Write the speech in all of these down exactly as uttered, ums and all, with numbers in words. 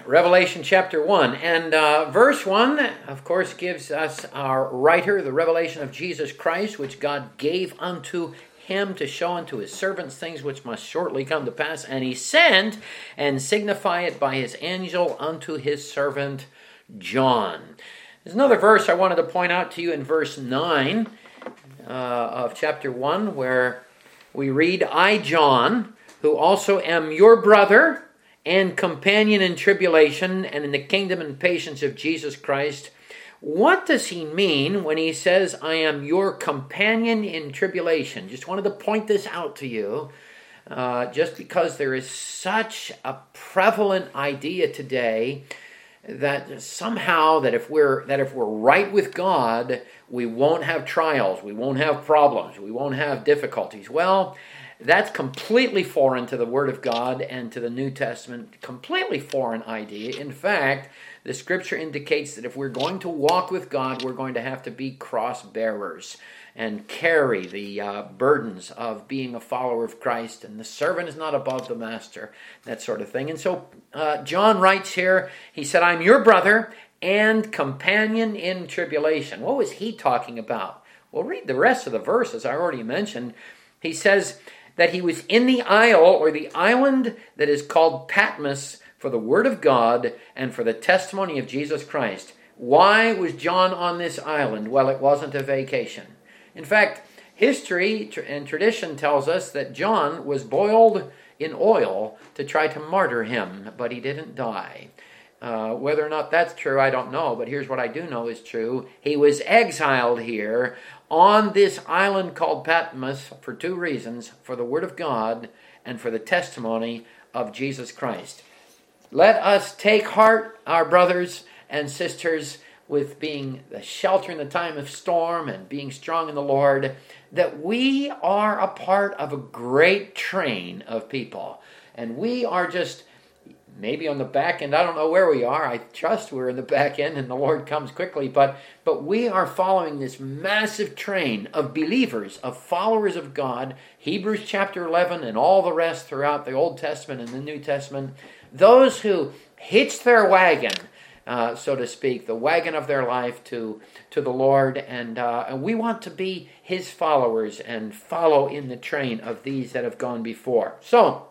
Revelation chapter one. And uh, verse one, of course, gives us our writer, the revelation of Jesus Christ, which God gave unto him to show unto his servants things which must shortly come to pass. And he sent and signify it by his angel unto his servant John. There's another verse I wanted to point out to you in verse nine uh, of chapter one, where we read, I, John, who also am your brother and companion in tribulation and in the kingdom and patience of Jesus Christ. What does he mean when he says, I am your companion in tribulation? Just wanted to point this out to you, uh, just because there is such a prevalent idea today that somehow that if we're that if we're right with God, we won't have trials, we won't have problems, we won't have difficulties. Well, that's completely foreign to the Word of God and to the New Testament, completely foreign idea. In fact, the Scripture indicates that if we're going to walk with God, we're going to have to be cross-bearers and carry the uh, burdens of being a follower of Christ, and the servant is not above the master, that sort of thing. And so uh, John writes here, he said, I'm your brother and companion in tribulation. What was he talking about? Well, read the rest of the verse, as I already mentioned. He says that he was in the isle, or the island that is called Patmos, for the word of God and for the testimony of Jesus Christ. Why was John on this island? Well, it wasn't a vacation. In fact, history and tradition tells us that John was boiled in oil to try to martyr him, but he didn't die. Uh, whether or not that's true, I don't know, but here's what I do know is true. He was exiled here on this island called Patmos for two reasons, for the word of God and for the testimony of Jesus Christ. Let us take heart, our brothers and sisters, with being the shelter in the time of storm and being strong in the Lord, that we are a part of a great train of people. And we are just maybe on the back end. I don't know where we are. I trust we're in the back end and the Lord comes quickly. But, but we are following this massive train of believers, of followers of God. Hebrews chapter eleven and all the rest throughout the Old Testament and the New Testament. Those who hitch their wagon, uh, so to speak, the wagon of their life to, to the Lord. And, uh, and we want to be his followers and follow in the train of these that have gone before. So,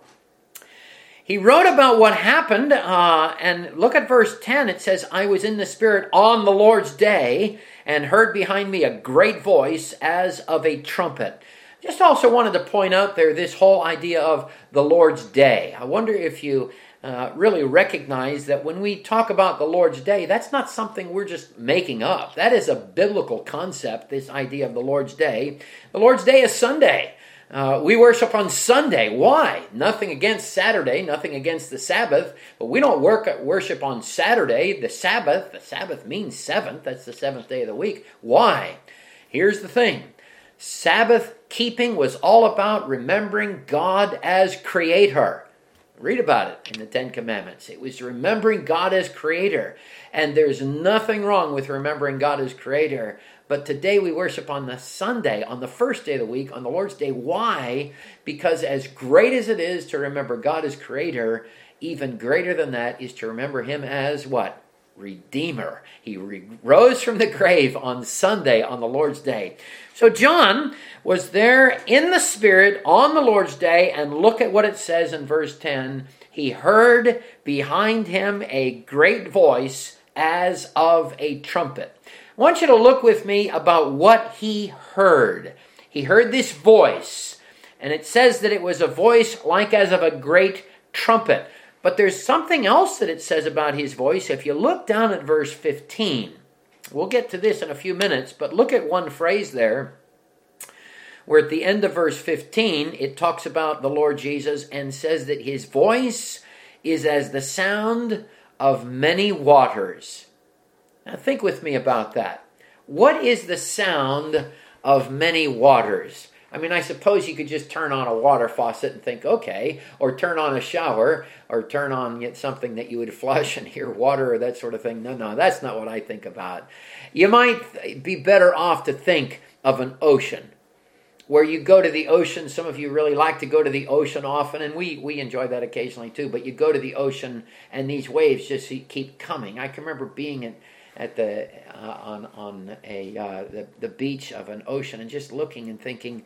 he wrote about what happened, uh, and look at verse ten. It says, I was in the Spirit on the Lord's day, and heard behind me a great voice as of a trumpet. Just also wanted to point out there this whole idea of the Lord's day. I wonder if you uh, really recognize that when we talk about the Lord's day, that's not something we're just making up. That is a biblical concept, this idea of the Lord's day. The Lord's day is Sunday. Uh, we worship on Sunday. Why? Nothing against Saturday, nothing against the Sabbath, but we don't work at worship on Saturday, the Sabbath. The Sabbath means seventh. That's the seventh day of the week. Why? Here's the thing. Sabbath keeping was all about remembering God as Creator. Read about it in the Ten Commandments. It was remembering God as Creator. And there's nothing wrong with remembering God as Creator. But today we worship on the Sunday, on the first day of the week, on the Lord's Day. Why? Because as great as it is to remember God as Creator, even greater than that is to remember Him as what? Redeemer. He re- rose from the grave on Sunday, on the Lord's Day. So John was there in the Spirit on the Lord's Day, and look at what it says in verse ten. He heard behind him a great voice as of a trumpet. I want you to look with me about what he heard. He heard this voice, and it says that it was a voice like as of a great trumpet. But there's something else that it says about his voice. If you look down at verse fifteen, we'll get to this in a few minutes, but look at one phrase there, where at the end of verse fifteen, it talks about the Lord Jesus and says that his voice is as the sound of many waters. Now think with me about that. What is the sound of many waters? I mean, I suppose you could just turn on a water faucet and think, okay, or turn on a shower, or turn on something that you would flush and hear water or that sort of thing. No, no, that's not what I think about. You might be better off to think of an ocean. where you go to the ocean. Some of you really like to go to the ocean often, and we, we enjoy that occasionally too. But you go to the ocean, and these waves just keep coming. I can remember being at at the uh, on on a uh, the the beach of an ocean and just looking and thinking,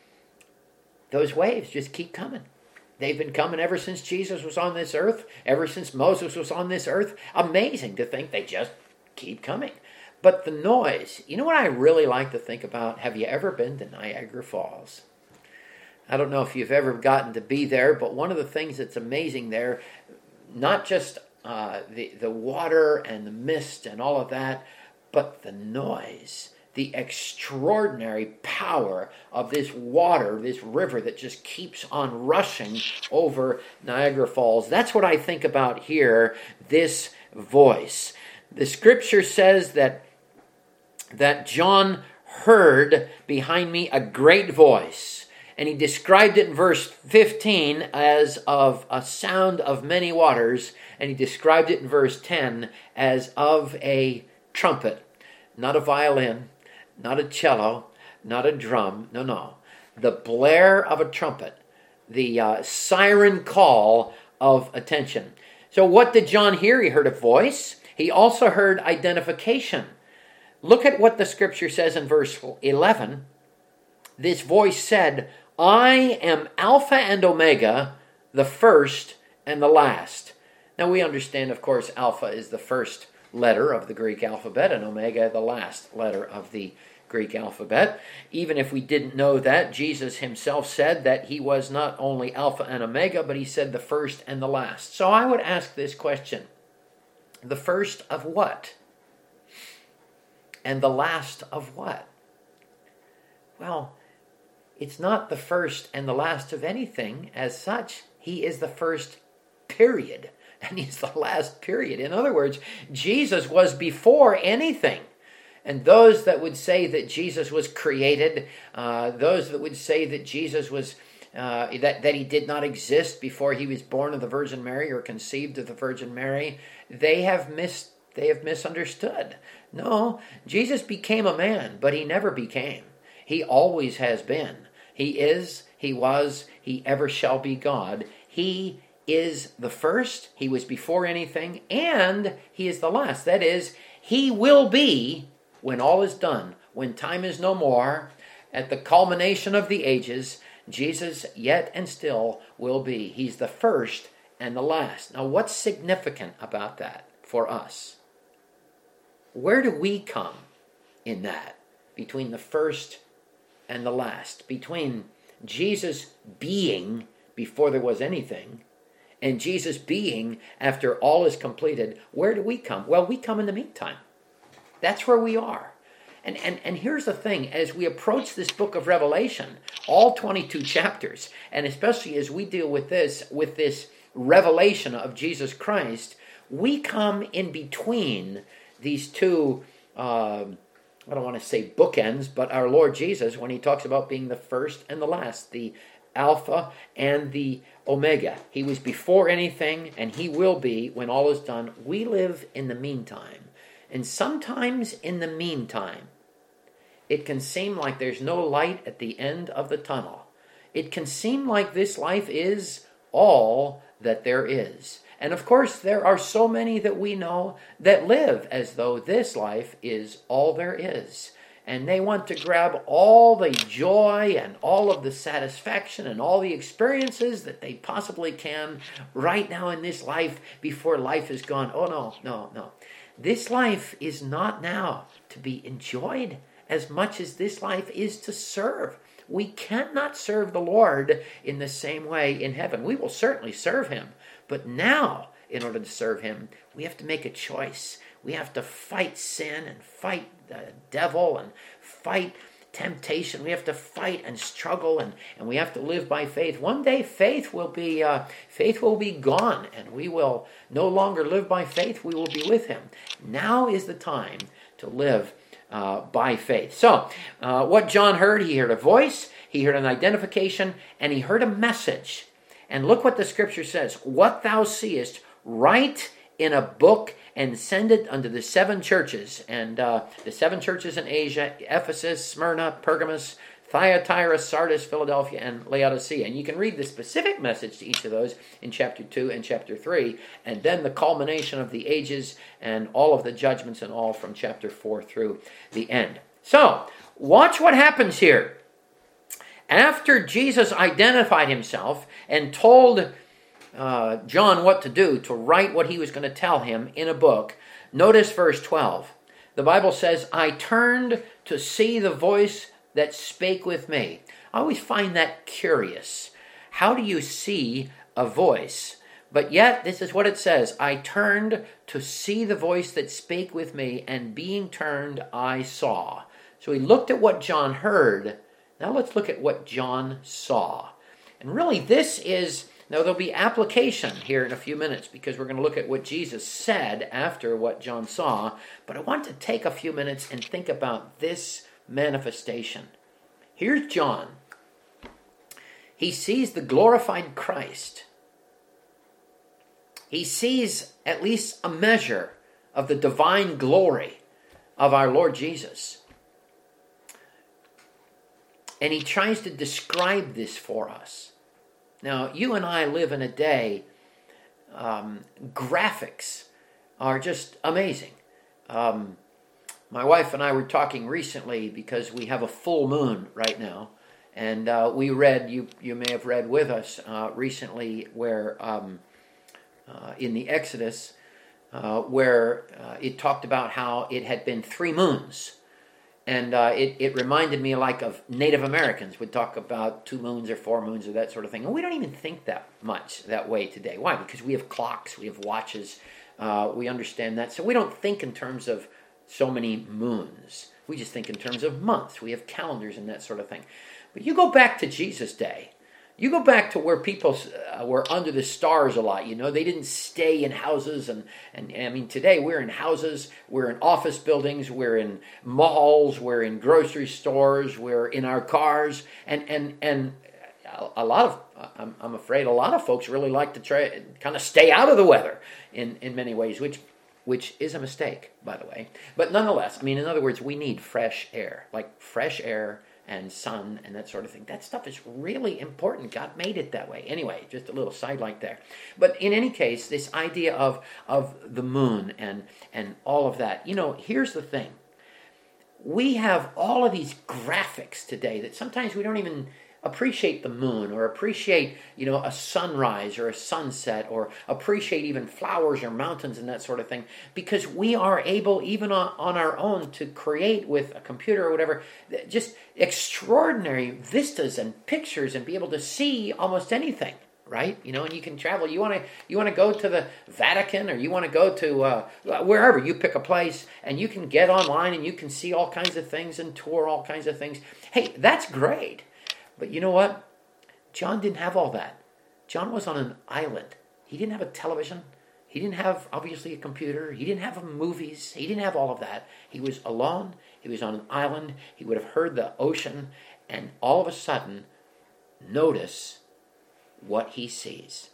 those waves just keep coming. They've been coming ever since Jesus was on this earth, ever since Moses was on this earth. Amazing to think they just keep coming. But the noise, you know what I really like to think about? Have you ever been to Niagara Falls? I don't know if you've ever gotten to be there, but one of the things that's amazing there, not just uh, the, the water and the mist and all of that, but the noise, the extraordinary power of this water, this river that just keeps on rushing over Niagara Falls. That's what I think about here, this voice. The scripture says that that John heard behind me a great voice, and he described it in verse fifteen as of a sound of many waters, and he described it in verse ten as of a trumpet, not a violin, not a cello, not a drum, no, no. The blare of a trumpet, the uh, siren call of attention. So what did John hear? He heard a voice. He also heard identification. Look at what the scripture says in verse eleven. This voice said, I am Alpha and Omega, the first and the last. Now we understand, of course, Alpha is the first letter of the Greek alphabet and Omega the last letter of the Greek alphabet. Even if we didn't know that, Jesus himself said that he was not only Alpha and Omega, but he said the first and the last. So I would ask this question. The first of what? And the last of what? Well, it's not the first and the last of anything as such. He is the first period, and he's the last period. In other words, Jesus was before anything. And those that would say that Jesus was created, uh, those that would say that Jesus was, uh, that, that he did not exist before he was born of the Virgin Mary or conceived of the Virgin Mary, they have missed, they have misunderstood. No, Jesus became a man, but he never became. He always has been. He is, he was, he ever shall be God. He is the first, he was before anything, and he is the last. That is, he will be, when all is done, when time is no more, at the culmination of the ages, Jesus yet and still will be. He's the first and the last. Now, what's significant about that for us? Where do we come in that, between the first and the last? Between Jesus being before there was anything and Jesus being after all is completed, where do we come? Well, we come in the meantime. That's where we are. And, and, and here's the thing, as we approach this book of Revelation, all twenty-two chapters, and especially as we deal with this, with this revelation of Jesus Christ, we come in between these two, uh, I don't want to say bookends, but our Lord Jesus, when he talks about being the first and the last, the Alpha and the Omega. He was before anything, and he will be when all is done. We live in the meantime. And sometimes in the meantime, it can seem like there's no light at the end of the tunnel. It can seem like this life is all that there is. And of course, there are so many that we know that live as though this life is all there is. And they want to grab all the joy and all of the satisfaction and all the experiences that they possibly can right now in this life before life is gone. Oh, no, no, no. This life is not now to be enjoyed as much as this life is to serve. We cannot serve the Lord in the same way in heaven. We will certainly serve him. But now, in order to serve him, we have to make a choice. We have to fight sin and fight the devil and fight temptation. We have to fight and struggle, and, and we have to live by faith. One day faith will be uh, faith will be gone, and we will no longer live by faith. We will be with him. Now is the time to live uh, by faith. So, uh, what John heard, he heard a voice, he heard an identification, and he heard a message. And look what the scripture says. What thou seest, write in a book and send it unto the seven churches. And uh, the seven churches in Asia, Ephesus, Smyrna, Pergamos, Thyatira, Sardis, Philadelphia, and Laodicea. And you can read the specific message to each of those in chapter two and chapter three, and then the culmination of the ages and all of the judgments and all from chapter four through the end. So, watch what happens here. After Jesus identified himself and told uh, John what to do, to write what he was going to tell him in a book, notice verse twelve. The Bible says, I turned to see the voice that spake with me. I always find that curious. How do you see a voice? But yet, this is what it says. I turned to see the voice that spake with me, and being turned, I saw. So he looked at what John heard. Now let's look at what John saw. And really, this is, now there'll be application here in a few minutes, because we're going to look at what Jesus said after what John saw. But I want to take a few minutes and think about this manifestation. Here's John. He sees the glorified Christ. He sees at least a measure of the divine glory of our Lord Jesus. And he tries to describe this for us. Now, you and I live in a day, um, graphics are just amazing. Um, My wife and I were talking recently because we have a full moon right now. And uh, we read, you you may have read with us uh, recently where um, uh, in the Exodus, uh, where uh, it talked about how it had been three moons. And uh, it, it reminded me like of Native Americans would talk about two moons or four moons or that sort of thing. And we don't even think that much that way today. Why? Because we have clocks, we have watches, uh, we understand that. So we don't think in terms of so many moons. We just think in terms of months. We have calendars and that sort of thing. But you go back to Jesus' day. You go back to where people uh, were under the stars a lot. You know, they didn't stay in houses. And, and, and I mean, today we're in houses, we're in office buildings, we're in malls, we're in grocery stores, we're in our cars. And, and, and a lot of, I'm, I'm afraid a lot of folks really like to try kind of stay out of the weather in, in many ways, which which is a mistake, by the way. But nonetheless, I mean, in other words, we need fresh air, like fresh air and sun and that sort of thing. That stuff is really important. God made it that way. Anyway, just a little sidelight there. But in any case, this idea of, of the moon and, and all of that, you know, here's the thing. We have all of these graphics today that sometimes we don't even appreciate the moon, or appreciate, you know, a sunrise or a sunset, or appreciate even flowers or mountains and that sort of thing, because we are able, even on, on our own, to create with a computer or whatever, just extraordinary vistas and pictures and be able to see almost anything, right? You know, and you can travel. You want to you want to go to the Vatican, or you want to go to uh, wherever, you pick a place, and you can get online and you can see all kinds of things and tour all kinds of things. Hey, that's great. But you know what? John didn't have all that. John was on an island. He didn't have a television. He didn't have, obviously, a computer. He didn't have movies. He didn't have all of that. He was alone. He was on an island. He would have heard the ocean. And all of a sudden, notice what he sees.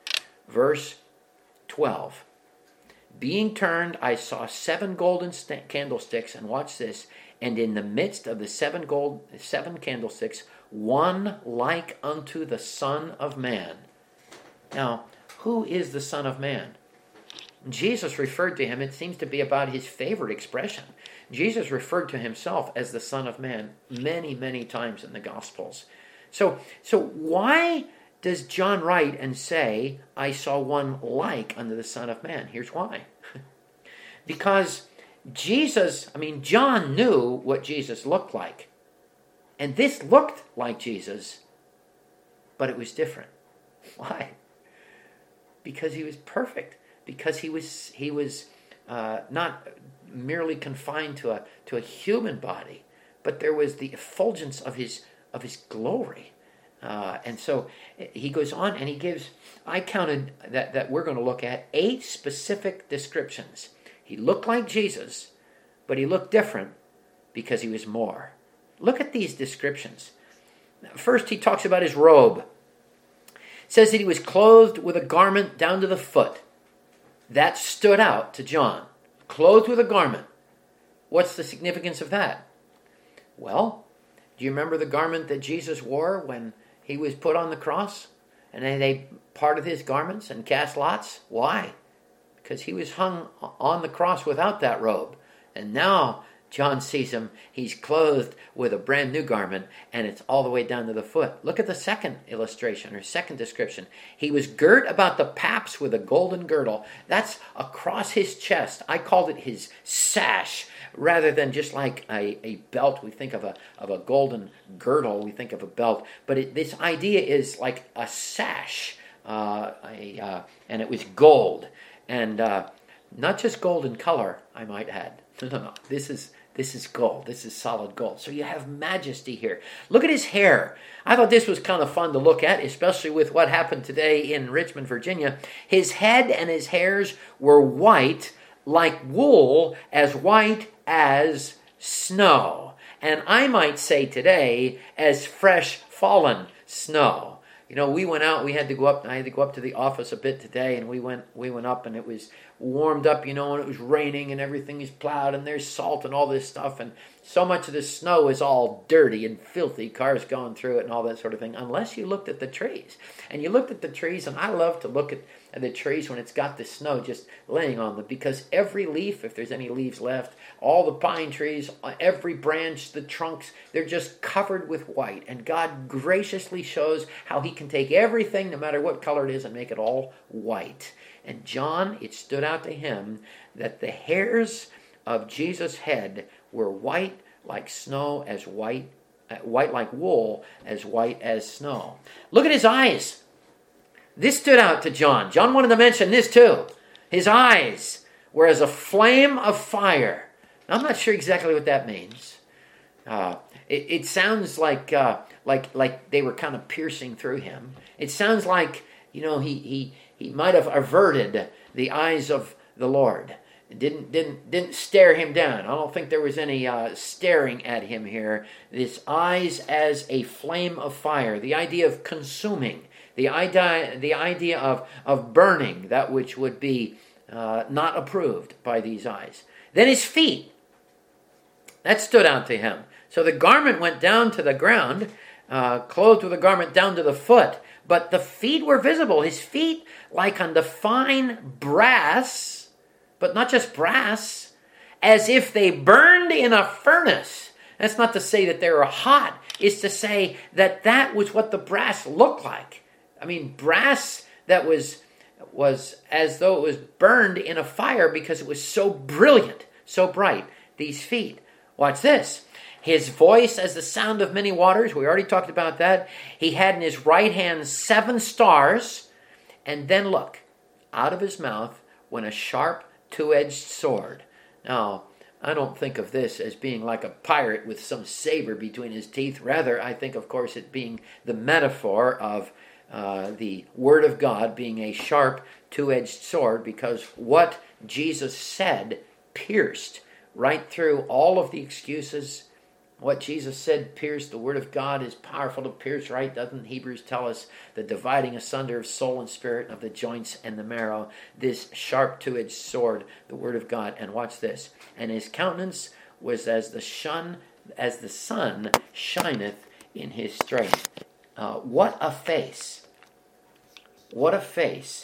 Verse twelve. Being turned, I saw seven golden st- candlesticks. And watch this. And in the midst of the seven gold, seven candlesticks, one like unto the Son of Man. Now, who is the Son of Man? Jesus referred to him, it seems to be about his favorite expression. Jesus referred to himself as the Son of Man many, many times in the Gospels. So, so why does John write and say, I saw one like unto the Son of Man? Here's why. Because Jesus, I mean, John knew what Jesus looked like. And this looked like Jesus, but it was different. Why? Because he was perfect. Because he was he was uh, not merely confined to a to a human body, but there was the effulgence of his of his glory. Uh, and so he goes on and he gives, I counted that, that we're going to look at eight specific descriptions. He looked like Jesus, but he looked different because he was more. Look at these descriptions. First, he talks about his robe. It says that he was clothed with a garment down to the foot. That stood out to John. Clothed with a garment. What's the significance of that? Well, Do you remember the garment that Jesus wore when he was put on the cross? And then they parted his garments and cast lots? Why? Because he was hung on the cross without that robe. And now John sees him. He's clothed with a brand new garment, and it's all the way down to the foot. Look at the second illustration, or second description. He was girt about the paps with a golden girdle. That's across his chest. I called it his sash, rather than just like a, a belt. We think of a of a golden girdle. We think of a belt. But it, this idea is like a sash, uh, a, uh, and it was gold. And uh, not just gold in color, I might add. No, no, no. This is this is gold. This is solid gold. So you have majesty here. Look at his hair. I thought this was kind of fun to look at, especially with what happened today in Richmond, Virginia. His head and his hairs were white, like wool, as white as snow. And I might say today, as fresh fallen snow. You know, we went out, we had to go up, I had to go up to the office a bit today, and we went we went up, and it was warmed up, you know, and it was raining, and everything is plowed, and there's salt and all this stuff, and so much of the snow is all dirty and filthy, cars going through it and all that sort of thing, unless you looked at the trees. And you looked at the trees, and I love to look at, at the trees when it's got the snow just laying on them, because every leaf, if there's any leaves left, all the pine trees, every branch, the trunks, they're just covered with white. And God graciously shows how he can take everything, no matter what color it is, and make it all white. And John, it stood out to him that the hairs of Jesus' head were white like snow, as white, uh, white like wool, as white as snow. Look at his eyes. This stood out to John. John wanted to mention this too. His eyes were as a flame of fire. Now, I'm not sure exactly what that means. Uh, it, it sounds like uh, like like they were kind of piercing through him. It sounds like, you know, he he he might have averted the eyes of the Lord. It didn't didn't didn't stare him down. I don't think there was any uh, staring at him here. This eyes as a flame of fire. The idea of consuming. The idea the idea of of burning that which would be uh, not approved by these eyes. Then his feet. That stood out to him. So the garment went down to the ground, uh, clothed with a garment down to the foot, but the feet were visible. His feet like unto fine brass, but not just brass, as if they burned in a furnace. That's not to say that they were hot. It's to say that that was what the brass looked like. I mean, brass that was was as though it was burned in a fire because it was so brilliant, so bright. These feet. Watch this. His voice as the sound of many waters. We already talked about that. He had in his right hand seven stars. And then look, out of his mouth went a sharp two-edged sword. Now, I don't think of this as being like a pirate with some saber between his teeth. Rather, I think, of course, it being the metaphor of uh, the Word of God being a sharp two-edged sword, because what Jesus said pierced right through all of the excuses. What Jesus said pierced. The Word of God is powerful to pierce, right? Doesn't Hebrews tell us the dividing asunder of soul and spirit, of the joints and the marrow? This sharp two-edged sword, the Word of God. And watch this. And his countenance was as the sun, as the sun shineth in his strength. Uh, what a face. What a face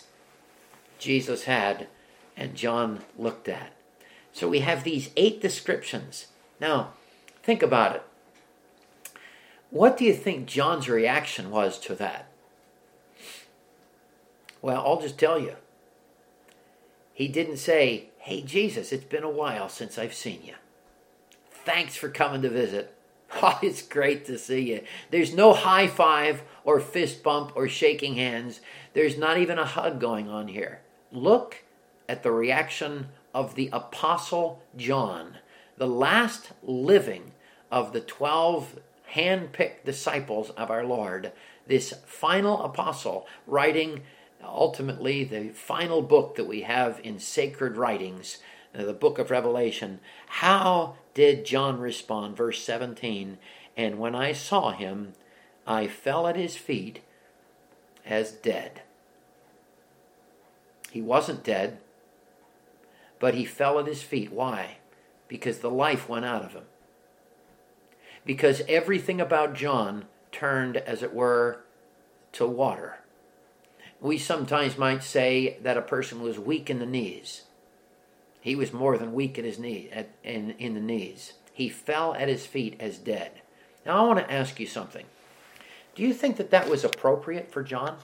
Jesus had and John looked at. So we have these eight descriptions. Now, think about it. What do you think John's reaction was to that? Well, I'll just tell you. He didn't say, "Hey, Jesus, it's been a while since I've seen you. Thanks for coming to visit. Oh, it's great to see you." There's no high five or fist bump or shaking hands. There's not even a hug going on here. Look at the reaction of the Apostle John, the last living of the twelve hand-picked disciples of our Lord, this final apostle writing ultimately the final book that we have in sacred writings, the book of Revelation. How did John respond? Verse seventeen, "And when I saw him, I fell at his feet as dead." He wasn't dead, but he fell at his feet. Why? Because the life went out of him. because everything about John turned, as it were, to water. We sometimes might say that a person was weak in the knees. He was more than weak at his knee, at, in, in the knees. He fell at his feet as dead. Now I want to ask you something. Do you think that that was appropriate for John?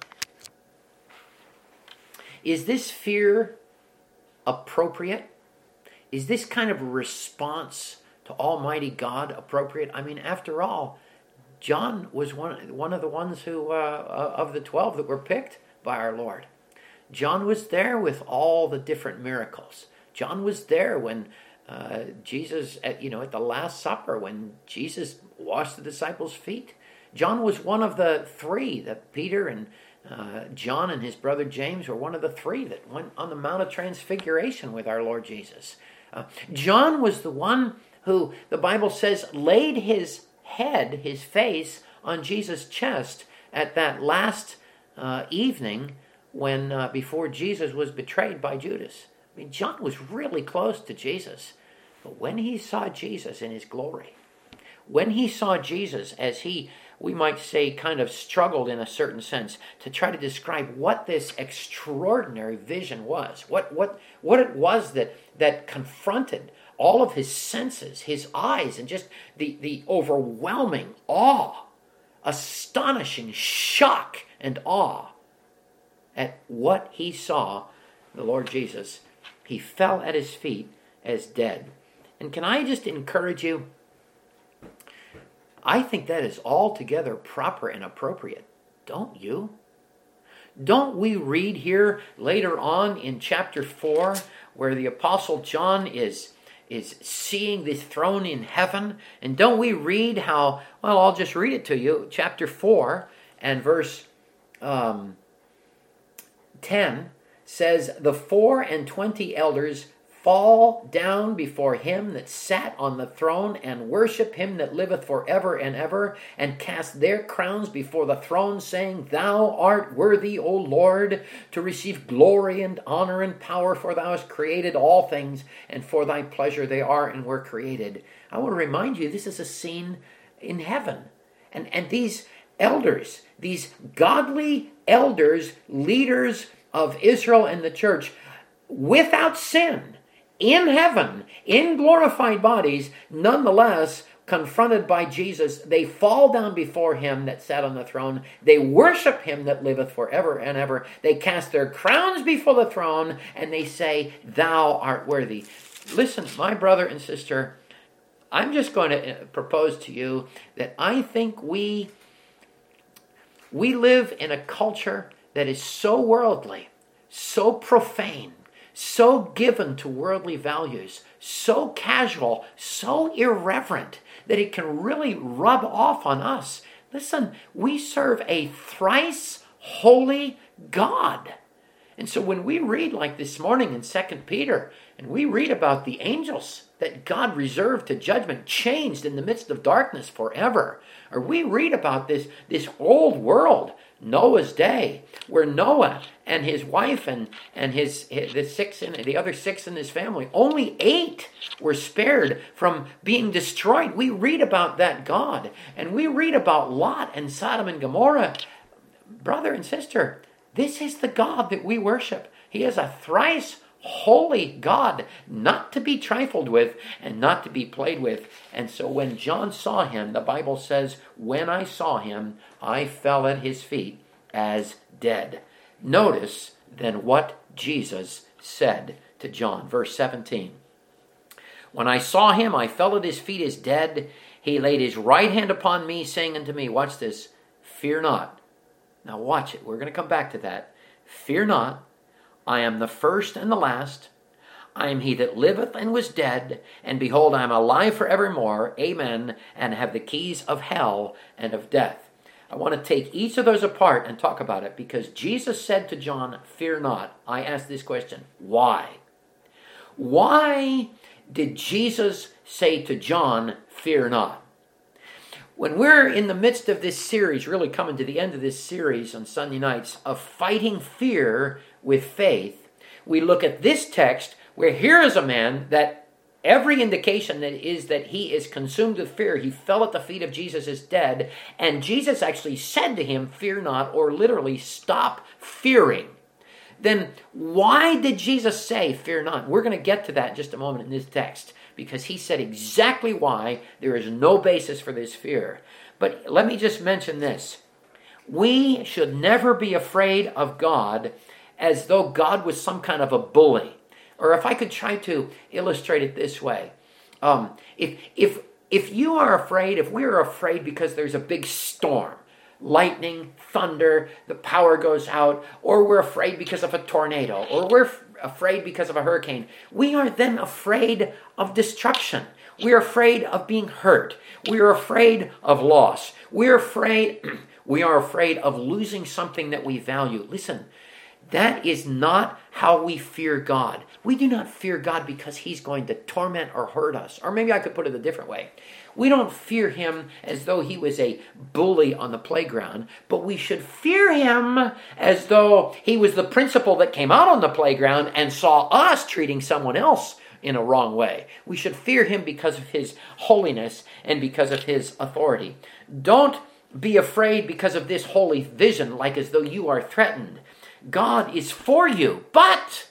Is this fear appropriate? Is this kind of response to Almighty God appropriate? I mean, after all, John was one, one of the ones who, uh, of the twelve that were picked by our Lord. John was there with all the different miracles. John was there when uh, Jesus, at, you know, at the Last Supper, when Jesus washed the disciples' feet. John was one of the three that Peter and uh, John and his brother James were one of the three that went on the Mount of Transfiguration with our Lord Jesus. Uh, John was the one who, the Bible says, laid his head, his face, on Jesus' chest at that last uh, evening when uh, before Jesus was betrayed by Judas. I mean, John was really close to Jesus. But when he saw Jesus in his glory, when he saw Jesus as he, we might say, kind of struggled in a certain sense to try to describe what this extraordinary vision was, what what what it was that that confronted all of his senses, his eyes, and just the, the overwhelming awe, astonishing shock and awe at what he saw, the Lord Jesus, he fell at his feet as dead. And can I just encourage you? I think that is altogether proper and appropriate. Don't you? Don't we read here later on in chapter four where the Apostle John is is seeing this throne in heaven? And don't we read how, well, I'll just read it to you, chapter four and verse um, ten says, the four and twenty elders fall down before him that sat on the throne and worship him that liveth forever and ever, and cast their crowns before the throne, saying, Thou art worthy, O Lord, to receive glory and honor and power, for thou hast created all things, and for thy pleasure they are and were created. I want to remind you, this is a scene in heaven. And, and these elders, these godly elders, leaders of Israel and the church, without sin, in heaven, in glorified bodies, nonetheless, confronted by Jesus, they fall down before him that sat on the throne. They worship him that liveth forever and ever. They cast their crowns before the throne, and they say, Thou art worthy. Listen, my brother and sister, I'm just going to propose to you that I think we, we live in a culture that is so worldly, so profane, so given to worldly values, so casual, so irreverent, that it can really rub off on us. Listen, we serve a thrice holy God. And so when we read, like this morning in Second Peter, and we read about the angels that God reserved to judgment, changed in the midst of darkness forever, or we read about this, this old world, Noah's day, where Noah and his wife and, and his, his the six in, the other six in his family, only eight were spared from being destroyed. We read about that God, and we read about Lot and Sodom and Gomorrah. Brother and sister, this is the God that we worship. He is a thrice holy God, not to be trifled with and not to be played with. And so when John saw him, the Bible says, when I saw him, I fell at his feet as dead. Notice then what Jesus said to John. Verse seventeen. When I saw him, I fell at his feet as dead. He laid his right hand upon me, saying unto me, watch this, fear not. Now watch it. We're going to come back to that. Fear not. I am the first and the last. I am he that liveth and was dead, and behold, I am alive forevermore. Amen. And have the keys of hell and of death. I want to take each of those apart and talk about it, because Jesus said to John, fear not. I ask this question, why? Why did Jesus say to John, fear not? When we're in the midst of this series, really coming to the end of this series on Sunday nights, of fighting fear with faith, we look at this text where here is a man that Every indication that is that he is consumed with fear. He fell at the feet of Jesus as dead, and Jesus actually said to him, fear not, or literally, stop fearing. Then why did Jesus say, fear not? We're going to get to that in just a moment in this text, because he said exactly why there is no basis for this fear. But let me just mention this. We should never be afraid of God as though God was some kind of a bully. Or if I could try to illustrate it this way. Um, if, if, if you are afraid, if we're afraid because there's a big storm, lightning, thunder, the power goes out, or we're afraid because of a tornado, or we're f- afraid because of a hurricane, we are then afraid of destruction. We're afraid of being hurt. We're afraid of loss. We're afraid, we are afraid of losing something that we value. Listen, that is not how we fear God. We do not fear God because he's going to torment or hurt us. Or maybe I could put it a different way. We don't fear him as though he was a bully on the playground, but we should fear him as though he was the principal that came out on the playground and saw us treating someone else in a wrong way. We should fear him because of his holiness and because of his authority. Don't be afraid because of this holy vision, like as though you are threatened. God is for you, but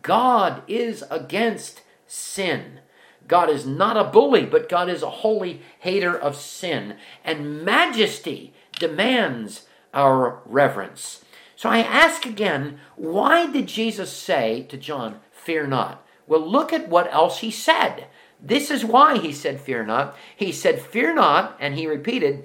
God is against sin. God is not a bully, but God is a holy hater of sin. And majesty demands our reverence. So I ask again, why did Jesus say to John, fear not? Well, look at what else he said. This is why he said, fear not. He said, fear not, and he repeated,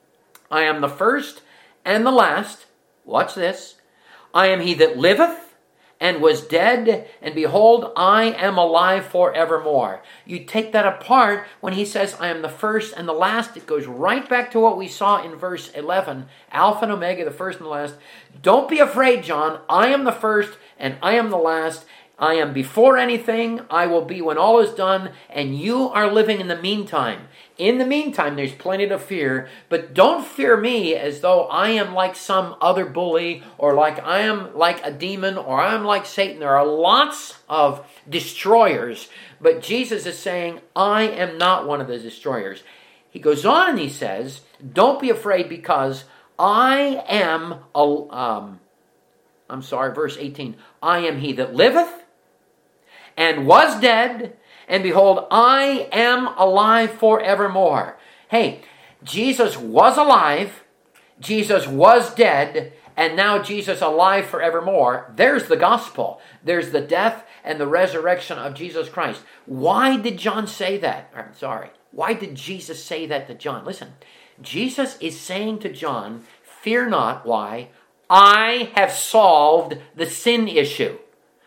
I am the first and the last. Watch this. I am he that liveth and was dead, and behold, I am alive forevermore. You take that apart when he says, I am the first and the last. It goes right back to what we saw in verse eleven. Alpha and Omega, the first and the last. Don't be afraid, John. I am the first and I am the last. I am before anything. I will be when all is done. And you are living in the meantime. In the meantime, there's plenty to fear. But don't fear me as though I am like some other bully, or like I am like a demon, or I'm like Satan. There are lots of destroyers. But Jesus is saying, I am not one of the destroyers. He goes on and he says, don't be afraid because I am, a, um, I'm sorry, verse eighteen. I am he that liveth and was dead, and behold, I am alive forevermore. Hey, Jesus was alive, Jesus was dead, and now Jesus alive forevermore. There's the gospel. There's the death and the resurrection of Jesus Christ. Why did John say that? I'm sorry. Why did Jesus say that to John? Listen, Jesus is saying to John, fear not. Why? I have solved the sin issue.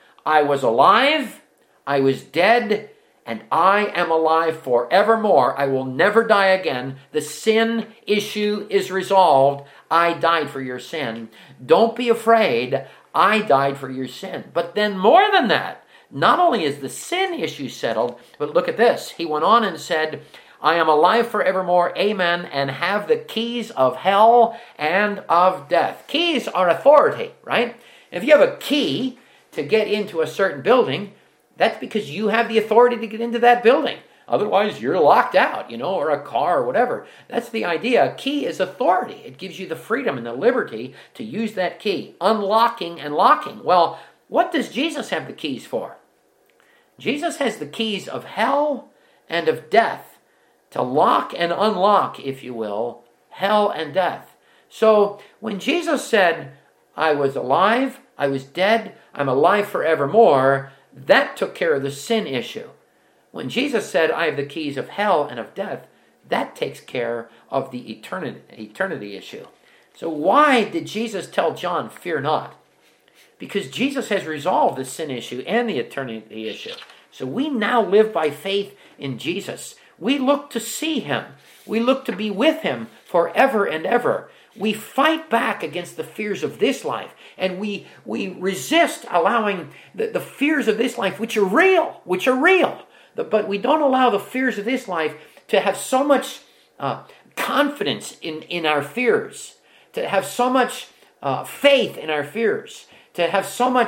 I was alive, I was dead, and I am alive forevermore. I will never die again. The sin issue is resolved. I died for your sin. Don't be afraid. I died for your sin. But then more than that, not only is the sin issue settled, but look at this. He went on and said, I am alive forevermore, amen, and have the keys of hell and of death. Keys are authority, right? If you have a key to get into a certain building, that's because you have the authority to get into that building. Otherwise, you're locked out, you know, or a car or whatever. That's the idea. A key is authority. It gives you the freedom and the liberty to use that key. Unlocking and locking. Well, what does Jesus have the keys for? Jesus has the keys of hell and of death to lock and unlock, if you will, hell and death. So when Jesus said, I was alive, I was dead, I'm alive forevermore, that took care of the sin issue. When Jesus said, I have the keys of hell and of death, that takes care of the eternity, eternity issue. So why did Jesus tell John, fear not? Because Jesus has resolved the sin issue and the eternity issue. So we now live by faith in Jesus. We look to see him. We look to be with him forever and ever. We fight back against the fears of this life, and we we resist allowing the, the fears of this life, which are real, which are real. But we don't allow the fears of this life to have so much uh, confidence in, in our fears, to have so much uh, faith in our fears, to have so much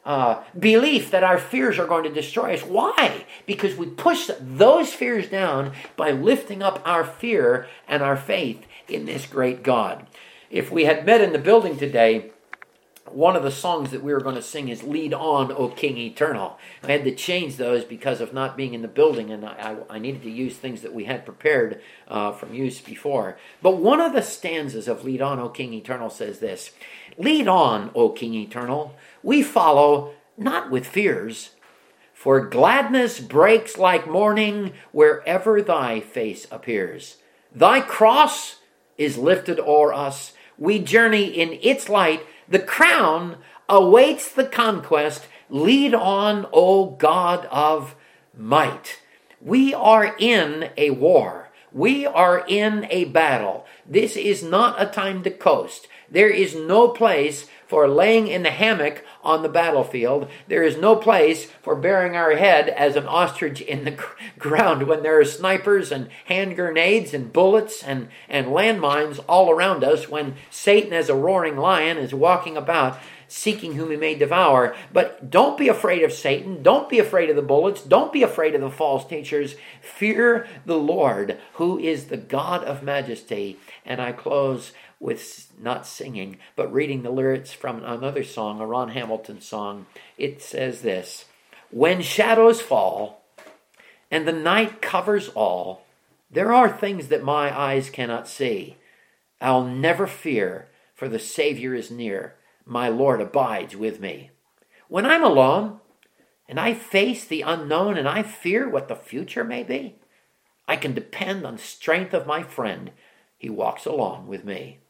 uh, belief that our fears are going to destroy us. Why? Because we push those fears down by lifting up our fear and our faith in this great God. If we had met in the building today, one of the songs that we were going to sing is Lead On, O King Eternal. I had to change those because of not being in the building, and I, I, I needed to use things that we had prepared uh, from use before. But one of the stanzas of Lead On, O King Eternal says this: Lead on, O King Eternal, we follow not with fears, for gladness breaks like morning wherever thy face appears. Thy cross is lifted o'er us, we journey in its light. The crown awaits the conquest. Lead on, O God of might. We are in a war. We are in a battle. This is not a time to coast. There is no place for laying in the hammock on the battlefield. There is no place for burying our head as an ostrich in the ground when there are snipers and hand grenades and bullets and, and landmines all around us, when Satan as a roaring lion is walking about seeking whom he may devour. But don't be afraid of Satan. Don't be afraid of the bullets. Don't be afraid of the false teachers. Fear the Lord, who is the God of majesty. And I close with not singing, but reading the lyrics from another song, a Ron Hamilton song. It says this: when shadows fall and the night covers all, there are things that my eyes cannot see. I'll never fear, for the Savior is near. My Lord abides with me. When I'm alone and I face the unknown and I fear what the future may be, I can depend on the strength of my friend. He walks along with me.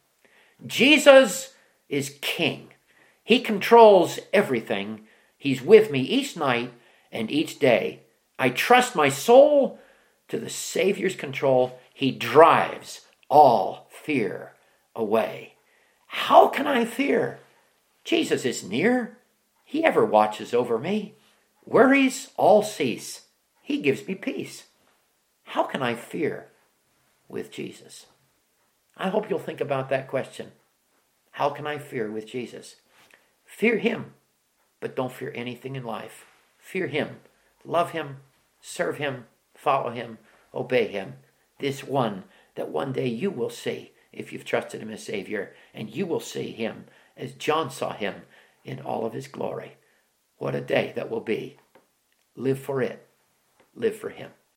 Jesus is King. He controls everything. He's with me each night and each day. I trust my soul to the Savior's control. He drives all fear away. How can I fear? Jesus is near. He ever watches over me. Worries all cease. He gives me peace. How can I fear with Jesus? I hope you'll think about that question. How can I fear with Jesus? Fear him, but don't fear anything in life. Fear him. Love him. Serve him. Follow him. Obey him. This one that one day you will see if you've trusted him as Savior, and you will see him as John saw him in all of his glory. What a day that will be. Live for it. Live for him.